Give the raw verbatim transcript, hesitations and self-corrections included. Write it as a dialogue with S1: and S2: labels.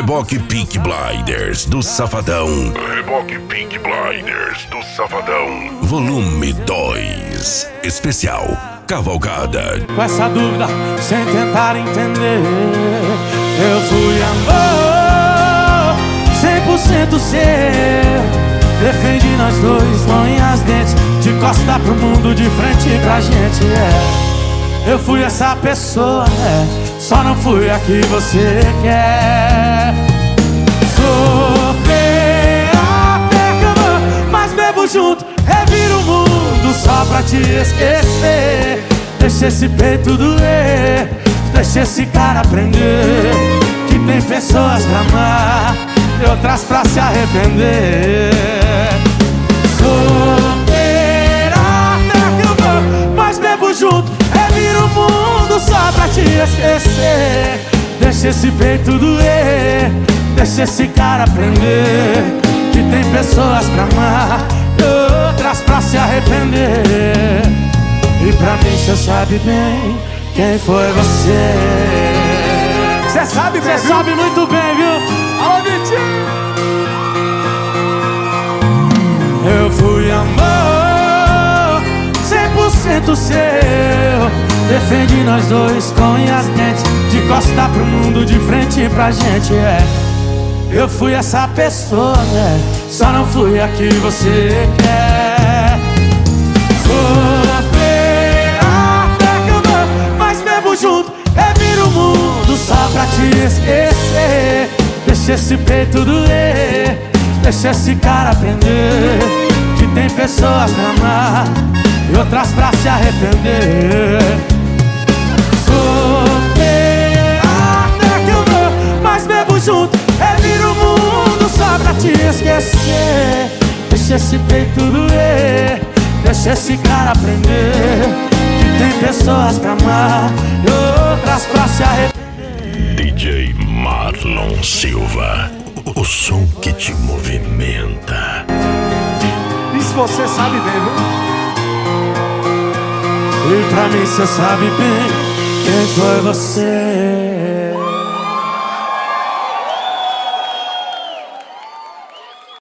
S1: Reboque Peaky Blinders do Safadão. Reboque Peaky Blinders do Safadão. Volume dois. Especial Cavalgada.
S2: Com essa dúvida, sem tentar entender, eu fui amor cem por cento seu. Defendi nós dois com unhas dentes, de costa pro mundo, de frente pra gente, é. Eu fui essa pessoa, é. Só não fui a que você quer. Sofrer até que eu vou, mas bebo junto, reviro o mundo só pra te esquecer. Deixa esse peito doer, deixa esse cara aprender que tem pessoas pra amar e outras pra se arrepender. Sofrer até que eu vou, mas bebo junto, reviro o mundo só pra te esquecer. Deixa esse peito doer, deixa esse cara aprender que tem pessoas pra amar e outras pra se arrepender. E pra mim cê sabe bem quem foi você.
S3: Cê sabe bem,
S2: Cê
S3: viu?
S2: sabe muito bem, viu?
S3: Alô, Vitinho!
S2: Eu fui amor cem por cento seu. Defendi nós dois com unhas dentes, de costa pro mundo, de frente pra gente, é. Eu fui essa pessoa, né? Só não fui a que você quer. Sofrer até que eu vou, mas bebo junto, reviro o mundo só pra te esquecer. Deixa esse peito doer, deixa esse cara aprender que tem pessoas pra amar e outras pra se arrepender. Sofrer até que eu vou, mas bebo junto, reviro o mundo só pra te esquecer. Deixa esse peito doer, deixa esse cara aprender que tem pessoas pra amar e outras pra se arrepender.
S1: D J Marlon Silva, o som que te movimenta.
S3: Isso você sabe bem, viu?
S2: E pra mim cê sabe bem quem foi você.